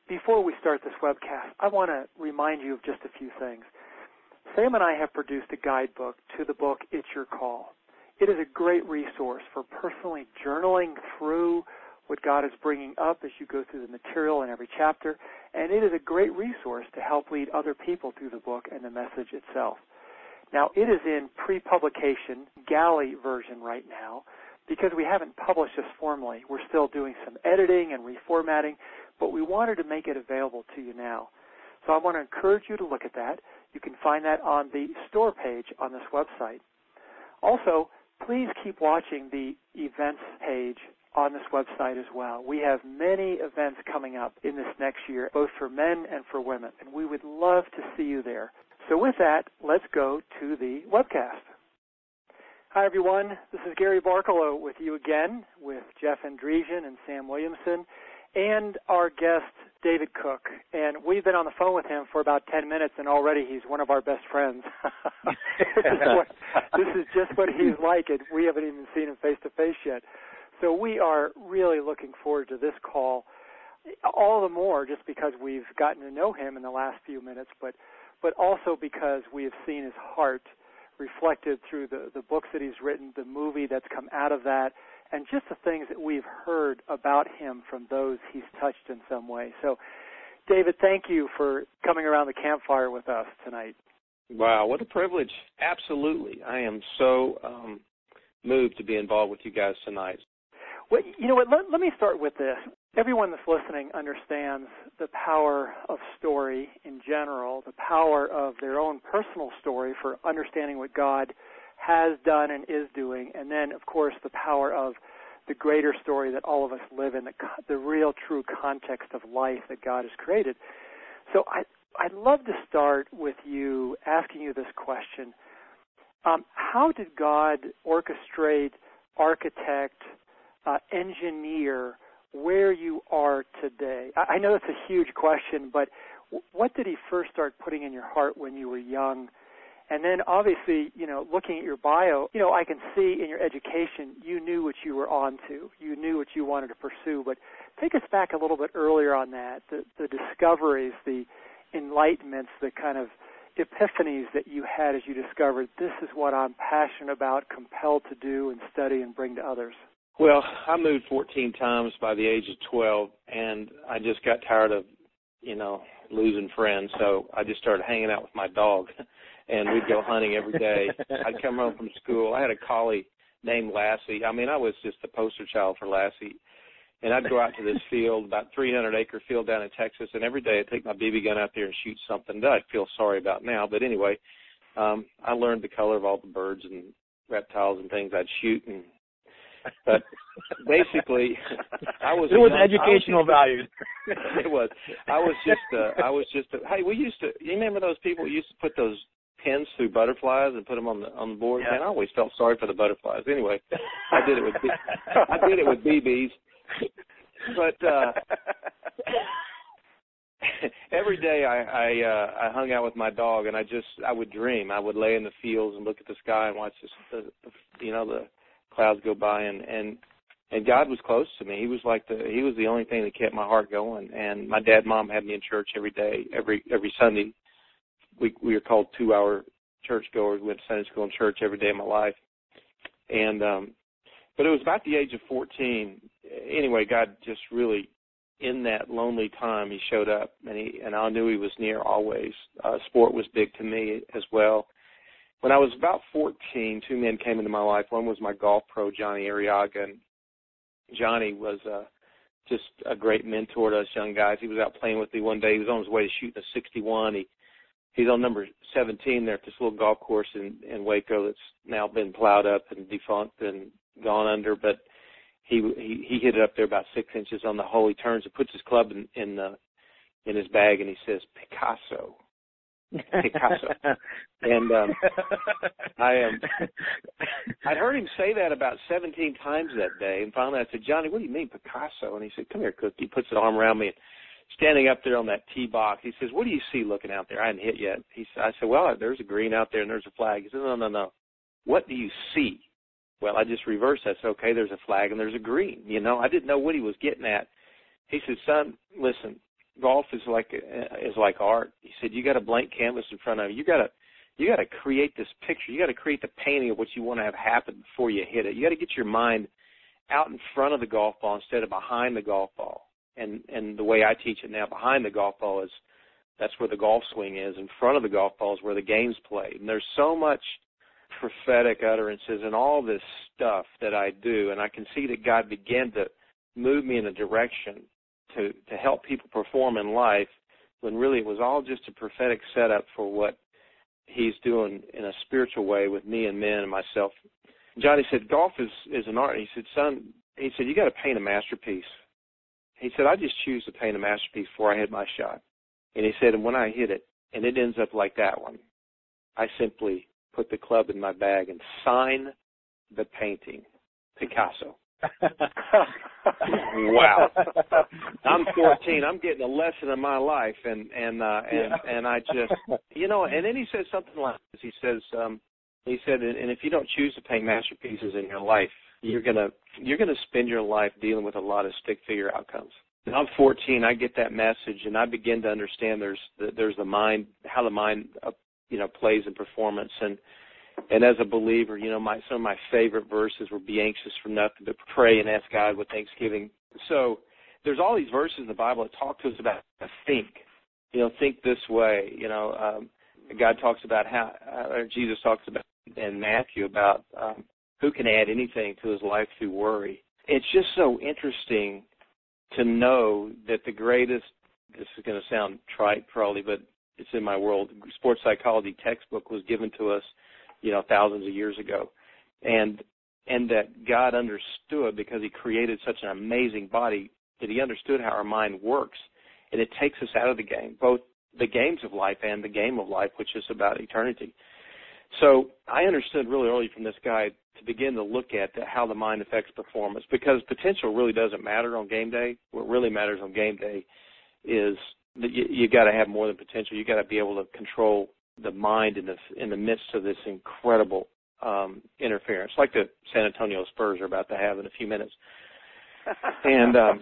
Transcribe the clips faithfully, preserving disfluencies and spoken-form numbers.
before we start this webcast, I want to remind you of just a few things. Sam and I have produced a guidebook to the book, It's Your Call. It is a great resource for personally journaling through what God is bringing up as you go through the material in every chapter, and it is a great resource to help lead other people through the book and the message itself. Now, it is in pre-publication galley version right now because we haven't published this formally. We're still doing some editing and reformatting, but we wanted to make it available to you now. So I want to encourage you to look at that. You can find that on the store page on this website. Also, please keep watching the events page on this website as well. We have many events coming up in this next year, both for men and for women, and we would love to see you there. So with that, let's go to the webcast. Hi, everyone. This is Gary Barkalow with you again, with Jeff Andresian and Sam Williamson, and our guest, David Cook. And we've been on the phone with him for about ten minutes, and already he's one of our best friends. this, is what, this is just what he's like, and we haven't even seen him face-to-face yet. So we are really looking forward to this call, all the more just because we've gotten to know him in the last few minutes, but but also because we have seen his heart reflected through the, the books that he's written, the movie that's come out of that, and just the things that we've heard about him from those he's touched in some way. So, David, thank you for coming around the campfire with us tonight. Wow, what a privilege. Absolutely. I am so um, moved to be involved with you guys tonight. Well, you know what, let, let me start with this. Everyone that's listening understands the power of story in general, the power of their own personal story for understanding what God has done and is doing, and then, of course, the power of the greater story that all of us live in, the, the real true context of life that God has created. So I, I'd love to start with you asking you this question. Um, how did God orchestrate, architect, Uh, engineer where you are today? I, I know it's a huge question, but w- what did he first start putting in your heart when you were young? And then obviously, you know, looking at your bio, you know, I can see in your education you knew what you were on to. You knew what you wanted to pursue. But take us back a little bit earlier on that, the, the discoveries, the enlightenments, the kind of epiphanies that you had as you discovered this is what I'm passionate about, compelled to do and study and bring to others. Well, I moved fourteen times by the age of twelve, and I just got tired of, you know, losing friends. So I just started hanging out with my dog, and we'd go hunting every day. I'd come home from school. I had a collie named Lassie. I mean, I was just the poster child for Lassie. And I'd go out to this field, about three hundred acre field down in Texas, and every day I'd take my B B gun out there and shoot something that I'd feel sorry about now. But anyway, um, I learned the color of all the birds and reptiles and things I'd shoot, and but basically, I was. It was young, educational was, values. It was. I was just. Uh, I was just. A, hey, we used to. You remember those people who used to put those pins through butterflies and put them on the on the board? Yeah. And I always felt sorry for the butterflies. Anyway, I did it with. B- I did it with B Bs. But uh, every day I I, uh, I hung out with my dog, and I just I would dream. I would lay in the fields and look at the sky and watch this, the, the you know the. clouds go by, and, and and God was close to me. He was like the he was the only thing that kept my heart going. And my dad and mom had me in church every day, every every Sunday. We we were called two hour church goers. We went to Sunday school and church every day of my life. And um, but it was about the age of fourteen. Anyway, God just really, in that lonely time, He showed up, and he and I knew He was near always. Uh, sport was big to me as well. When I was about fourteen, two men came into my life. One was my golf pro, Johnny Arriaga, and Johnny was uh, just a great mentor to us young guys. He was out playing with me one day. He was on his way to shooting a sixty-one. He He's on number seventeen there at this little golf course in, in Waco that's now been plowed up and defunct and gone under, but he he, he hit it up there about six inches on the hole. He turns and puts his club in, in, the, in his bag, and he says, Picasso. Picasso. And um, I am. Um, I'd heard him say that about seventeen times that day, and finally I said, Johnny, what do you mean Picasso? And he said, come here, Cook. He puts his arm around me, and standing up there on that tee box, he says, what do you see looking out there? I hadn't hit yet. He said, I said, well, there's a green out there, and there's a flag. He said, no, no, no. What do you see? Well, I just reversed that. I said, okay, there's a flag and there's a green. You know, I didn't know what he was getting at. He said, son, listen, golf is like is like art. He said you got a blank canvas in front of you. You got to you got to create this picture. You got to create the painting of what you want to have happen before you hit it. You got to get your mind out in front of the golf ball instead of behind the golf ball. And and the way I teach it now, behind the golf ball is that's where the golf swing is. In front of the golf ball is where the game's played. And there's so much prophetic utterances and all this stuff that I do, and I can see that God began to move me in a direction to, to help people perform in life when really it was all just a prophetic setup for what he's doing in a spiritual way with me and men and myself. Johnny said, golf is, is an art. He said, son, he said, you got to paint a masterpiece. He said, I just choose to paint a masterpiece before I hit my shot. And he said, and when I hit it, and it ends up like that one, I simply put the club in my bag and sign the painting, Picasso. Wow. I'm fourteen. I'm getting a lesson in my life, and and uh, and yeah. and I just, you know, and then he says something like this. He says, um, he said, and if you don't choose to paint masterpieces in your life, you're gonna you're gonna spend your life dealing with a lot of stick figure outcomes. And I'm fourteen. I get that message, and I begin to understand there's the, there's the mind, how the mind, uh, you know, plays in performance. And and as a believer, you know, my some of my favorite verses were "Be anxious for nothing, but pray and ask God with thanksgiving." So there's all these verses in the Bible that talk to us about think, you know, think this way. You know, um, God talks about how, or Jesus talks about in Matthew about um, who can add anything to his life through worry. It's just so interesting to know that the greatest, this is going to sound trite probably, but it's in my world, sports psychology textbook was given to us, you know, thousands of years ago. And and that God understood, because he created such an amazing body, that he understood how our mind works. And it takes us out of the game, both the games of life and the game of life, which is about eternity. So I understood really early from this guy to begin to look at the, how the mind affects performance, because potential really doesn't matter on game day. What really matters on game day is that you, you got to have more than potential. You got to be able to control the mind in the in the midst of this incredible um, interference, like the San Antonio Spurs are about to have in a few minutes. And um,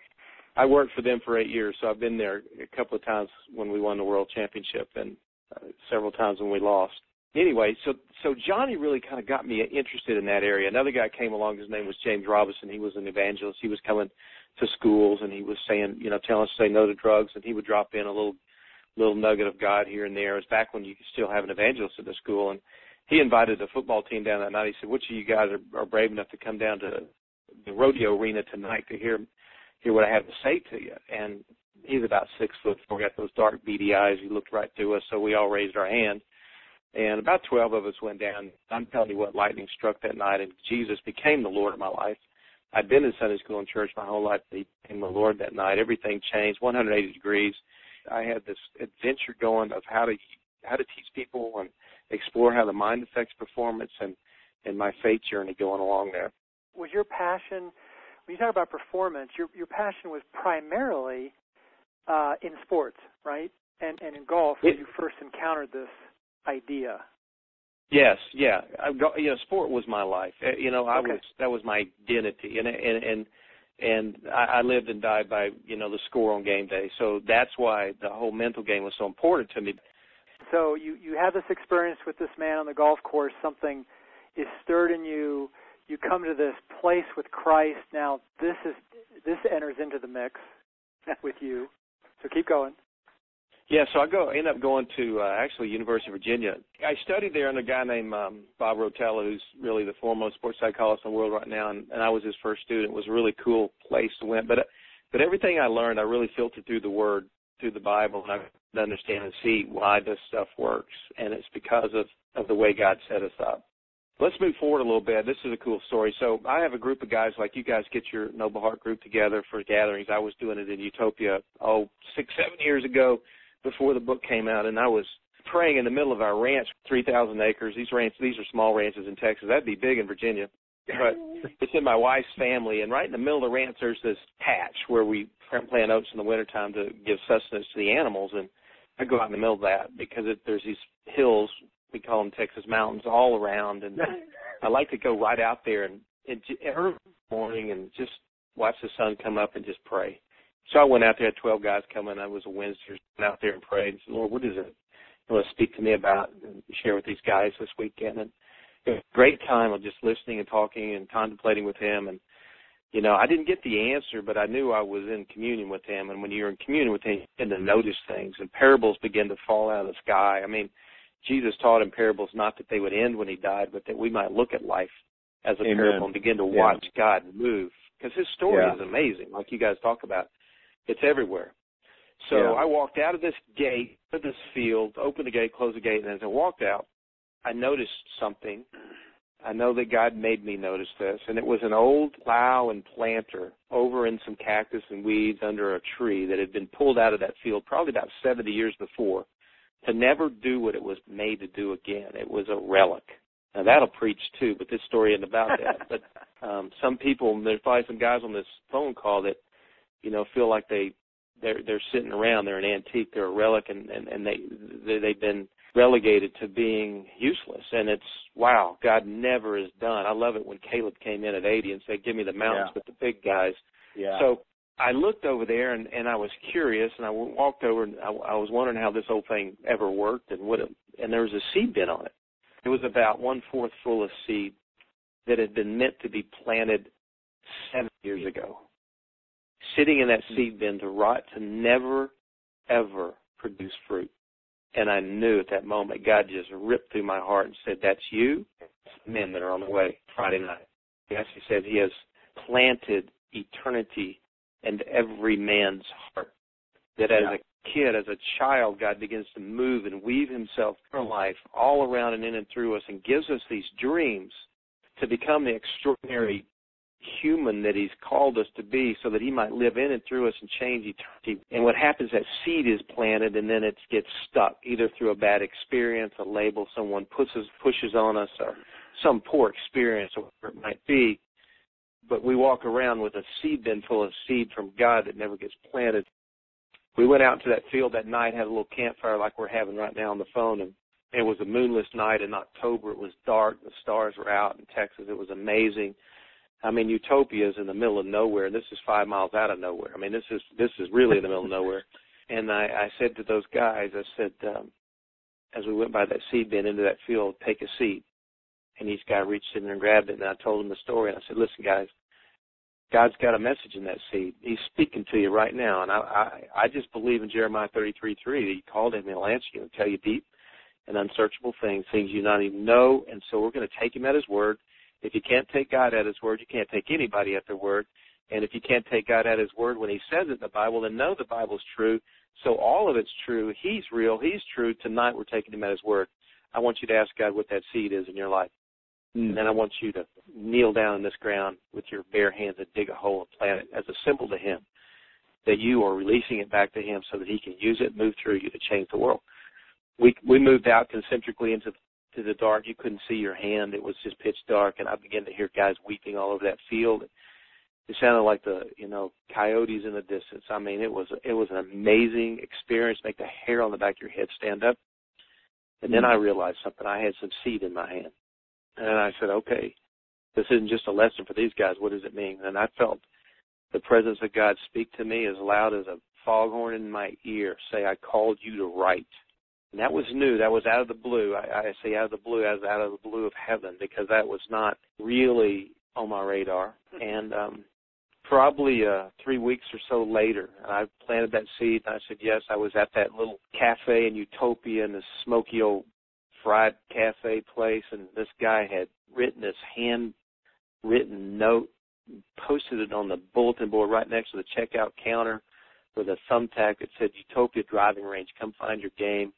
I worked for them for eight years, so I've been there a couple of times when we won the World Championship and uh, several times when we lost. Anyway, so so Johnny really kind of got me interested in that area. Another guy came along. His name was James Robinson. He was an evangelist. He was coming to schools, and he was saying, you know, telling us to say no to drugs, and he would drop in a little little nugget of God here and there. It was back when you could still have an evangelist at the school, and he invited the football team down that night. He said, which of you guys are, are brave enough to come down to the rodeo arena tonight to hear hear what I have to say to you? And he's about six foot four, got those dark beady eyes. He looked right through us, so we all raised our hand. And about twelve of us went down. I'm telling you what, lightning struck that night, and Jesus became the Lord of my life. I'd been in Sunday school and church my whole life, but he became the Lord that night. Everything changed one hundred eighty degrees. I had this adventure going of how to how to teach people and explore how the mind affects performance, and, and my faith journey going along there. Was your passion, when you talk about performance, your your passion was primarily uh, in sports, right? And and in golf, where you first encountered this idea. Yes, yeah. I, you know, sport was my life. You know, I okay. was that was my identity, and and and and I, I lived and died by you know the score on game day. So that's why the whole mental game was so important to me. So you you have this experience with this man on the golf course. Something is stirred in you. You come to this place with Christ. Now this is this enters into the mix with you. So keep going. Yeah, so I go end up going to uh, actually University of Virginia. I studied there under a guy named um, Bob Rotella, who's really the foremost sports psychologist in the world right now, and, and I was his first student. It was a really cool place to win. But but everything I learned, I really filtered through the Word, through the Bible, and I could understand and see why this stuff works, and it's because of, of the way God set us up. Let's move forward a little bit. This is a cool story. So I have a group of guys like you guys get your Noble Heart group together for gatherings. I was doing it in Utopia, oh, six, seven years ago, before the book came out, and I was praying in the middle of our ranch, three thousand acres. These ranch, these are small ranches in Texas. That'd be big in Virginia. But it's in my wife's family, and right in the middle of the ranch, there's this patch where we plant oats in the wintertime to give sustenance to the animals, and I go out in the middle of that because it, there's these hills, we call them Texas mountains, all around, and I like to go right out there and, and early morning and just watch the sun come up and just pray. So I went out there, had twelve guys coming. I was a Wednesday, went out there and prayed and said, Lord, what is it you want to speak to me about and share with these guys this weekend? And it was a great time of just listening and talking and contemplating with him. And, you know, I didn't get the answer, but I knew I was in communion with him. And when you're in communion with him, you begin to notice things, and parables begin to fall out of the sky. I mean, Jesus taught in parables not that they would end when he died, but that we might look at life as a Amen. Parable and begin to watch yeah. God move. Because his story yeah. is amazing, like you guys talk about. It's everywhere. So yeah. I walked out of this gate, of this field, opened the gate, closed the gate, and as I walked out, I noticed something. I know that God made me notice this, and it was an old plow and planter over in some cactus and weeds under a tree that had been pulled out of that field probably about seventy years before to never do what it was made to do again. It was a relic. Now, that'll preach, too, but this story isn't about that. But um, some people, there's probably some guys on this phone call that, you know, feel like they, they're, they're sitting around. They're an antique. They're a relic, and, and, and they, they, they've been relegated to being useless. And it's, wow, God never is done. I love it when Caleb came in at eighty and said, give me the mountains yeah. with the big guys. Yeah. So I looked over there, and, and I was curious, and I walked over, and I, I was wondering how this whole thing ever worked, and what it, and there was a seed bin on it. It was about one-fourth full of seed that had been meant to be planted seven years ago, sitting in that seed bin to rot, to never, ever produce fruit. And I knew at that moment God just ripped through my heart and said, that's you, men that are on the way Friday night. Yes, he said he has planted eternity into every man's heart, that as yeah. a kid, as a child, God begins to move and weave himself through life all around and in and through us and gives us these dreams to become the extraordinary human that he's called us to be, so that he might live in and through us and change eternity. And what happens, that seed is planted, and then it gets stuck, either through a bad experience, a label someone pushes pushes on us, or some poor experience, or whatever it might be. But we walk around with a seed bin full of seed from God that never gets planted. We went out to that field that night, had a little campfire like we're having right now on the phone, and it was a moonless night in October. It was dark. The stars were out in Texas. It was amazing. I mean, Utopia is in the middle of nowhere, and this is five miles out of nowhere. I mean, this is this is really in the middle of nowhere. And I, I said to those guys, I said, um, as we went by that seed bin into that field, take a seat. And each guy reached in and grabbed it, and I told them the story. And I said, listen, guys, God's got a message in that seed. He's speaking to you right now. And I, I, I just believe in Jeremiah thirty-three three that he called him and he'll answer you and tell you deep and unsearchable things, things you not even know. And so we're going to take him at his word. If you can't take God at his word, you can't take anybody at their word. And if you can't take God at his word when he says it in the Bible, then know the Bible's true. So all of it's true. He's real. He's true. Tonight we're taking him at his word. I want you to ask God what that seed is in your life. Mm. And then I want you to kneel down in this ground with your bare hands and dig a hole and plant it as a symbol to him that you are releasing it back to him so that he can use it, move through you to change the world. We we moved out concentrically into to the dark. You couldn't see your hand. It was just pitch dark, and I began to hear guys weeping all over that field. It sounded like the, you know, coyotes in the distance. I mean, it was it was an amazing experience, make the hair on the back of your head stand up. And then I realized something. I had some seed in my hand. And I said, okay, this isn't just a lesson for these guys. What does it mean? And I felt the presence of God speak to me as loud as a foghorn in my ear, say, I called you to write. And that was new. That was out of the blue. I, I say out of the blue as out of the blue of heaven, because that was not really on my radar. And um, probably uh, three weeks or so later, I planted that seed, and I said, yes, I was at that little cafe in Utopia in this smoky old fried cafe place, and this guy had written this handwritten note, posted it on the bulletin board right next to the checkout counter with a thumbtack that said, Utopia Driving Range, come find your game.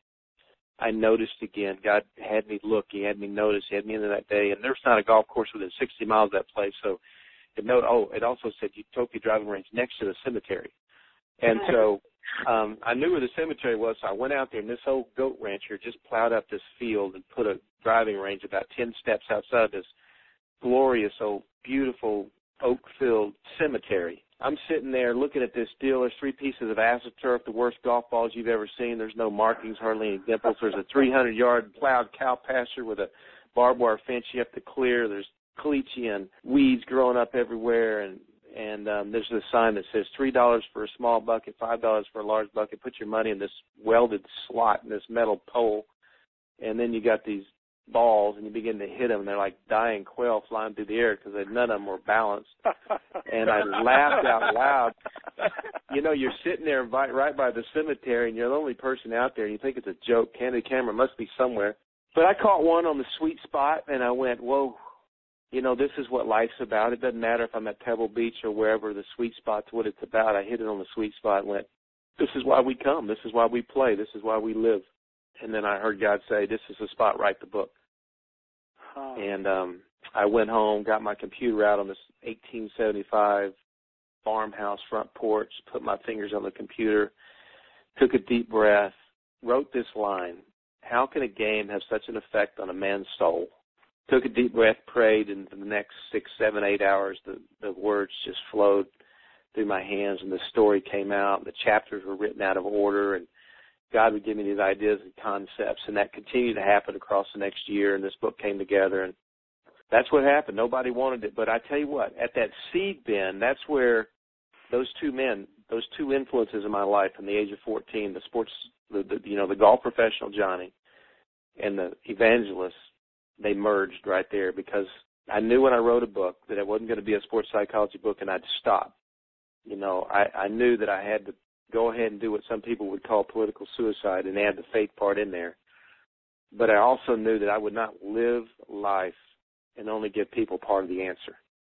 I noticed again, God had me look, he had me notice, he had me into that day, and there's not a golf course within sixty miles of that place, so it, note, oh, it also said Utopia Driving Range next to the cemetery. And so um, I knew where the cemetery was, so I went out there, and this old goat rancher just plowed up this field and put a driving range about ten steps outside this glorious old, beautiful, oak-filled cemetery. I'm sitting there looking at this deal. There's three pieces of AstroTurf, the worst golf balls you've ever seen. There's no markings, hardly any dimples. There's a three hundred yard plowed cow pasture with a barbed wire fence you have to clear. There's caliche and weeds growing up everywhere, and and um, there's this sign that says three dollars for a small bucket, five dollars for a large bucket. Put your money in this welded slot in this metal pole, and then you got these balls, and you begin to hit them, and they're like dying quail flying through the air because none of them were balanced. And I laughed out loud. You know, you're sitting there right, right by the cemetery, and you're the only person out there, and you think it's a joke. Candid camera must be somewhere. But I caught one on the sweet spot, and I went, whoa, you know, this is what life's about. It doesn't matter if I'm at Pebble Beach or wherever. The sweet spot's what it's about. I hit it on the sweet spot and went, this is why we come. This is why we play. This is why we live. And then I heard God say, this is the spot, write the book. Oh. And um, I went home, got my computer out on this eighteen seventy-five farmhouse front porch, put my fingers on the computer, took a deep breath, wrote this line, how can a game have such an effect on a man's soul? Took a deep breath, prayed, and for the next six, seven, eight hours, the, the words just flowed through my hands, and the story came out, and the chapters were written out of order, and God would give me these ideas and concepts, and that continued to happen across the next year, and this book came together, and that's what happened. Nobody wanted it, but I tell you what, at that seed bin, that's where those two men, those two influences in my life from the age of fourteen, the sports, the, the you know, the golf professional Johnny and the evangelist, they merged right there, because I knew when I wrote a book that it wasn't going to be a sports psychology book and I'd stop. You know, I, I knew that I had to go ahead and do what some people would call political suicide and add the faith part in there. But I also knew that I would not live life and only give people part of the answer.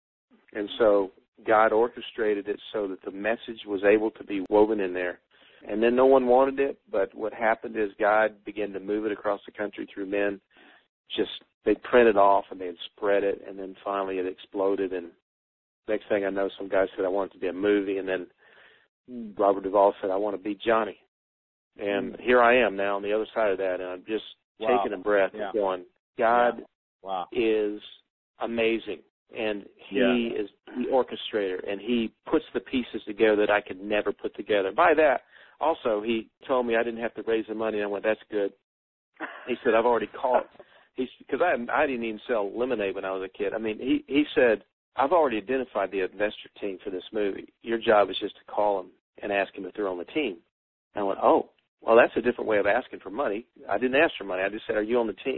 And so God orchestrated it so that the message was able to be woven in there. And then no one wanted it, but what happened is God began to move it across the country through men. Just, they'd print it off and they'd spread it, and then finally it exploded. And next thing I know, some guy said I want it to be a movie, and then Robert Duvall said, I want to be Johnny. And here I am now on the other side of that, and I'm just wow. taking a breath yeah. and going, God yeah. wow. is amazing, and he yeah. is the orchestrator, and he puts the pieces together that I could never put together. By that, also, he told me I didn't have to raise the money, and I went, that's good. He said, I've already called. Because I, I didn't even sell lemonade when I was a kid. I mean, he, he said, I've already identified the investor team for this movie. Your job is just to call them and ask them if they're on the team. And I went, oh, well, that's a different way of asking for money. I didn't ask for money. I just said, are you on the team?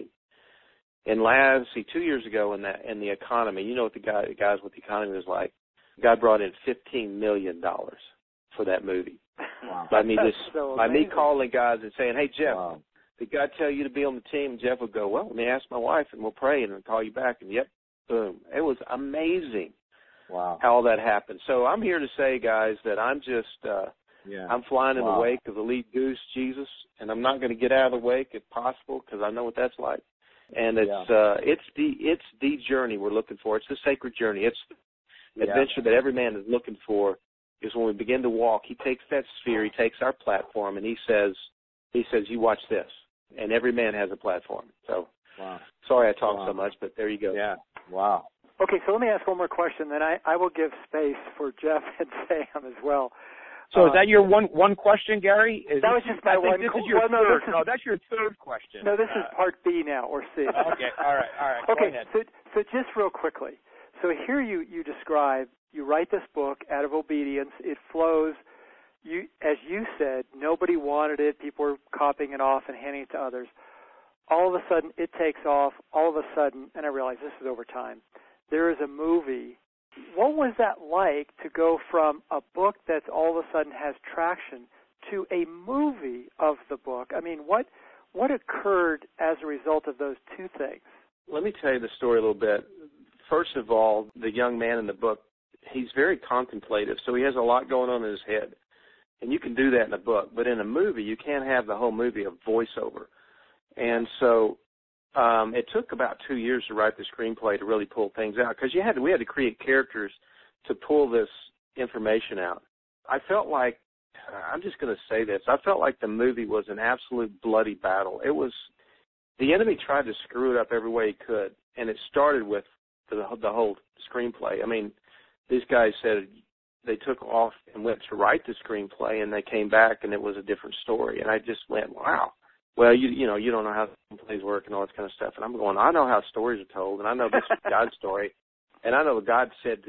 And last, see, two years ago in that in the economy, you know what the guy, guys, what the economy was like. God brought in fifteen million dollars for that movie. Wow. By me just, so by me calling guys and saying, hey, Jeff, wow. did God tell you to be on the team? And Jeff would go, well, let me ask my wife, and we'll pray, and I'll call you back. And, yep, boom. It was amazing wow. how all that happened. So I'm here to say, guys, that I'm just uh, yeah. I'm flying in wow. the wake of the lead goose, Jesus, and I'm not going to get out of the wake if possible, because I know what that's like. And it's yeah. uh, it's the it's the journey we're looking for. It's the sacred journey. It's the yeah. adventure that every man is looking for. Is when we begin to walk, he takes that sphere, he takes our platform, and he says, he says, you watch this. And every man has a platform. So, wow. sorry I talk wow. so much, but there you go. Yeah, wow. Okay, so let me ask one more question, then I, I will give space for Jeff and Sam as well. So uh, is that your one one question, Gary? Is that was just my one question. This co- is your well, no, third. This is, no, that's your third question. No, this uh, is part B now, or C. Okay, all right, all right. Okay, go ahead. so so just real quickly. So here you, you describe, you write this book out of obedience. It flows. You, as you said, nobody wanted it. People were copying it off and handing it to others. All of a sudden, it takes off. All of a sudden, and I realize this is over time, there is a movie. What was that like to go from a book that's all of a sudden has traction to a movie of the book? I mean, what what occurred as a result of those two things? Let me tell you the story a little bit. First of all, the young man in the book, he's very contemplative, so he has a lot going on in his head. And you can do that in a book. But in a movie, you can't have the whole movie of voiceover. And so um, it took about two years to write the screenplay to really pull things out, because you had to, we had to create characters to pull this information out. I felt like, I'm just going to say this, I felt like the movie was an absolute bloody battle. It was, the enemy tried to screw it up every way he could, and it started with the, the whole screenplay. I mean, these guys said they took off and went to write the screenplay, and they came back, and it was a different story. And I just went, wow. Well, you you know, you don't know how screenplays work and all that kind of stuff. And I'm going, I know how stories are told, and I know this is God's story, and I know God said to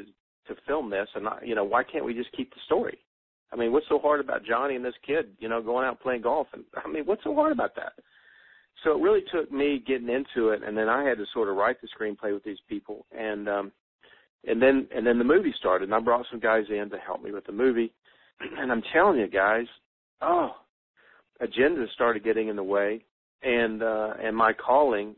to film this, and, you know, why can't we just keep the story? I mean, what's so hard about Johnny and this kid, you know, going out and playing golf? And I mean, what's so hard about that? So it really took me getting into it, and then I had to sort of write the screenplay with these people, and um, and then and then the movie started, and I brought some guys in to help me with the movie, and I'm telling you guys, oh, agendas started getting in the way, and uh, and my calling,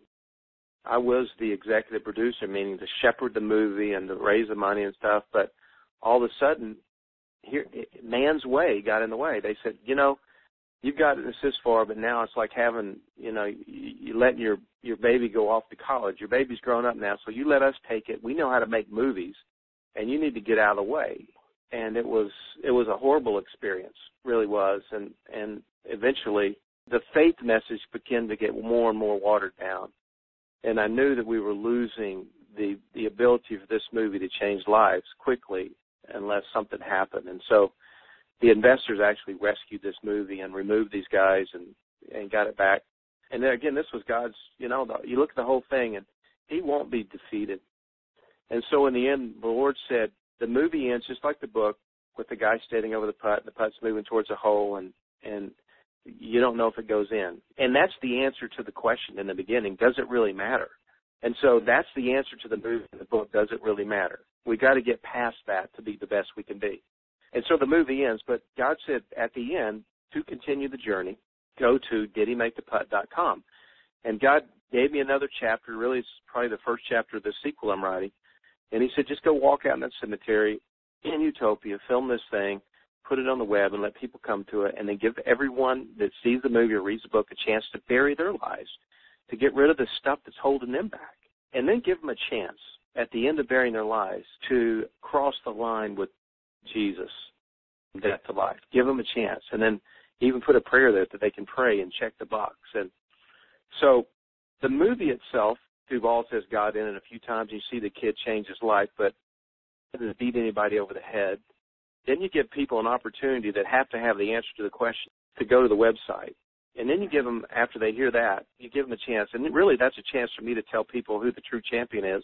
I was the executive producer, meaning to shepherd the movie and to raise the money and stuff, but all of a sudden, here, man's way got in the way. They said, you know, you've gotten this this far, but now it's like having, you know, you, you letting your, your baby go off to college. Your baby's grown up now, so you let us take it. We know how to make movies, and you need to get out of the way. And it was it was a horrible experience, really was. And, and eventually the faith message began to get more and more watered down. And I knew that we were losing the, the ability for this movie to change lives quickly unless something happened. And so the investors actually rescued this movie and removed these guys and, and got it back. And then again, this was God's, you know, the, you look at the whole thing and he won't be defeated. And so in the end, the Lord said, the movie ends just like the book with the guy standing over the putt, and the putt's moving towards a hole, and, and you don't know if it goes in. And that's the answer to the question in the beginning. Does it really matter? And so that's the answer to the movie in the book. Does it really matter? We got to get past that to be the best we can be. And so the movie ends, but God said at the end, to continue the journey, go to did he make the putt dot com. And God gave me another chapter. Really, it's probably the first chapter of the sequel I'm writing. And he said, just go walk out in that cemetery in Utopia, film this thing, put it on the web, and let people come to it, and then give everyone that sees the movie or reads the book a chance to bury their lives, to get rid of the stuff that's holding them back, and then give them a chance at the end of burying their lives to cross the line with Jesus, death to life. Give them a chance, and then even put a prayer there that they can pray and check the box. And so the movie itself, Duvall says God in it a few times. You see the kid change his life, but it doesn't beat anybody over the head. Then you give people an opportunity that have to have the answer to the question to go to the website. And then you give them, after they hear that, you give them a chance. And really that's a chance for me to tell people who the true champion is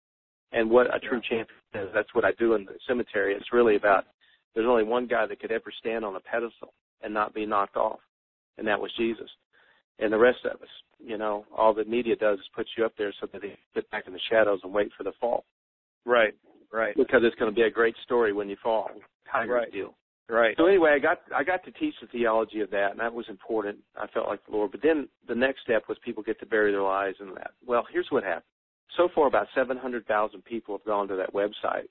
and what a true champion is. That's what I do in the cemetery. It's really about there's only one guy that could ever stand on a pedestal and not be knocked off, and that was Jesus. And the rest of us, you know, all the media does is put you up there so that they sit back in the shadows and wait for the fall. Right, right. Because it's going to be a great story when you fall. Tiger right. deal. Right. So anyway, I got I got to teach the theology of that, and that was important. I felt like the Lord. But then the next step was people get to bury their lives in that. Well, here's what happened. So far, about seven hundred thousand people have gone to that website.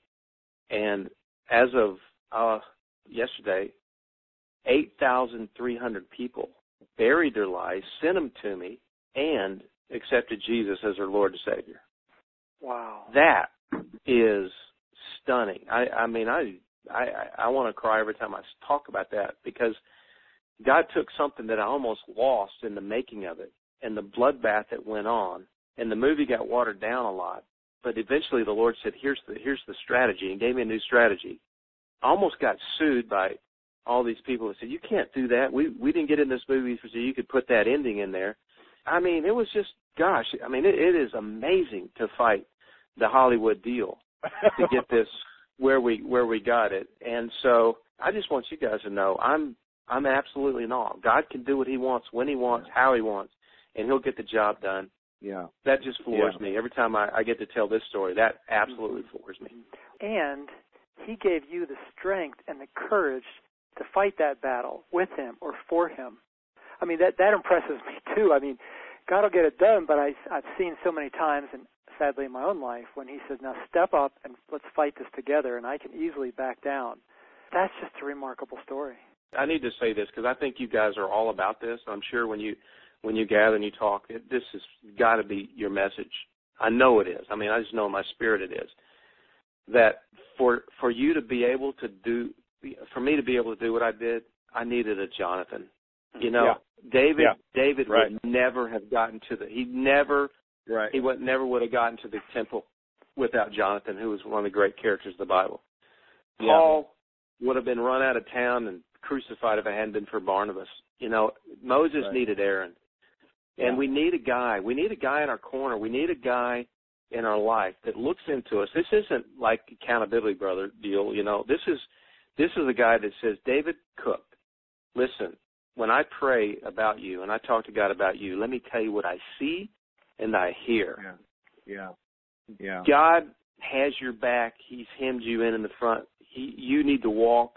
And as of uh, yesterday, eight thousand three hundred people buried their lives, sent them to me, and accepted Jesus as their Lord and Savior. Wow. That is stunning. I, I mean, I I, I want to cry every time I talk about that because God took something that I almost lost in the making of it and the bloodbath that went on, and the movie got watered down a lot. But eventually the Lord said, here's the, here's the strategy, and gave me a new strategy. I almost got sued by all these people that said, you can't do that. We we didn't get in this movie so you could put that ending in there. I mean, it was just, gosh, I mean, it, it is amazing to fight the Hollywood deal to get this where we where we got it. And so I just want you guys to know I'm I'm absolutely not. God can do what he wants, when he wants, how he wants, and he'll get the job done. Yeah. That just floors yeah. me. Every time I, I get to tell this story, that absolutely floors me. And he gave you the strength and the courage to fight that battle with him or for him. I mean, that, that impresses me too. I mean, God will get it done, but I, I've seen so many times, and sadly in my own life, when he says, now step up and let's fight this together, and I can easily back down. That's just a remarkable story. I need to say this because I think you guys are all about this. I'm sure when you when you gather and you talk, it, this has got to be your message. I know it is. I mean, I just know in my spirit it is. That for for you to be able to do, for me to be able to do what I did, I needed a Jonathan. You know, yeah. David yeah. David right. would never have gotten to the, he never, right. he would never would have gotten to the temple without Jonathan, who was one of the great characters of the Bible. Yeah. Paul would have been run out of town and crucified if it hadn't been for Barnabas. You know, Moses right. needed Aaron. And yeah. we need a guy. We need a guy in our corner. We need a guy in our life that looks into us. This isn't like accountability, brother, deal. You know, this is this is a guy that says, David Cook, listen, when I pray about you and I talk to God about you, let me tell you what I see and I hear. Yeah, yeah, yeah. God has your back. He's hemmed you in in the front. He, you need to walk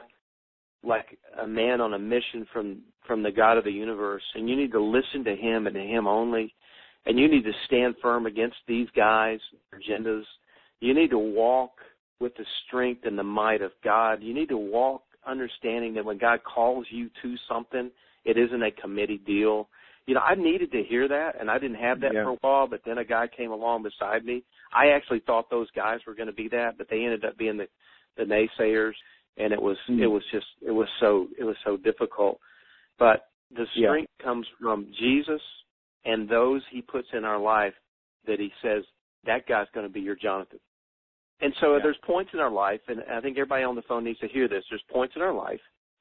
like a man on a mission from, from the God of the universe, and you need to listen to him and to him only, and you need to stand firm against these guys' agendas. You need to walk with the strength and the might of God. You need to walk understanding that when God calls you to something, it isn't a committee deal. You know, I needed to hear that, and I didn't have that yeah. for a while, but then a guy came along beside me. I actually thought those guys were going to be that, but they ended up being the, the naysayers, and it was mm. it was just it was so it was so difficult. But the strength yeah. comes from Jesus and those he puts in our life that he says, that guy's going to be your Jonathan. And so yeah. there's points in our life, and I think everybody on the phone needs to hear this. There's points in our life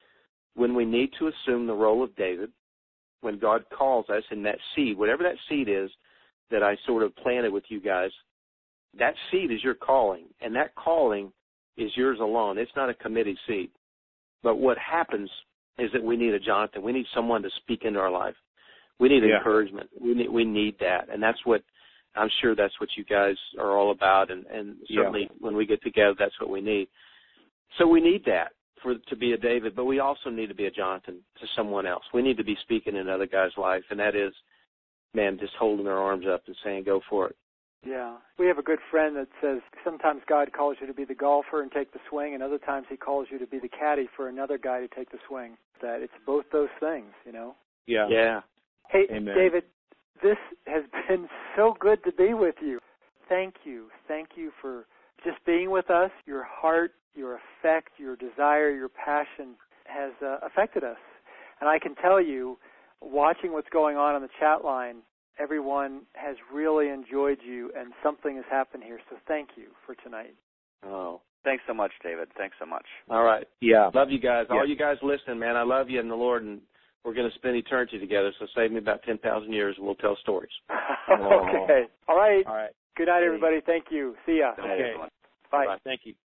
when we need to assume the role of David, when God calls us, and that seed, whatever that seed is that I sort of planted with you guys, that seed is your calling, and that calling is yours alone. It's not a committee seed. But what happens is that we need a Jonathan. We need someone to speak into our life. We need yeah. encouragement. We need, we need that, and that's what I'm sure that's what you guys are all about, and, and certainly yeah. when we get together, that's what we need. So we need that for to be a David, but we also need to be a Jonathan to someone else. We need to be speaking in another guy's life, and that is, man, just holding their arms up and saying, go for it. Yeah. We have a good friend that says sometimes God calls you to be the golfer and take the swing, and other times he calls you to be the caddy for another guy to take the swing. That it's both those things, you know? Yeah. Yeah. Hey, Amen. David, this has been so good to be with you. Thank you. Thank you for just being with us. Your heart, your affect, your desire, your passion has uh, affected us. And I can tell you, watching what's going on on the chat line, everyone has really enjoyed you, and something has happened here. So thank you for tonight. Oh, thanks so much, David. Thanks so much. All right. Yeah. Love you guys. Yeah. All you guys listening, man, I love you in the Lord, and we're going to spend eternity together, so save me about ten thousand years, and we'll tell stories. Okay. All right. All right. Good night, everybody. Thank you. See ya. Okay. Bye. Bye. Thank you.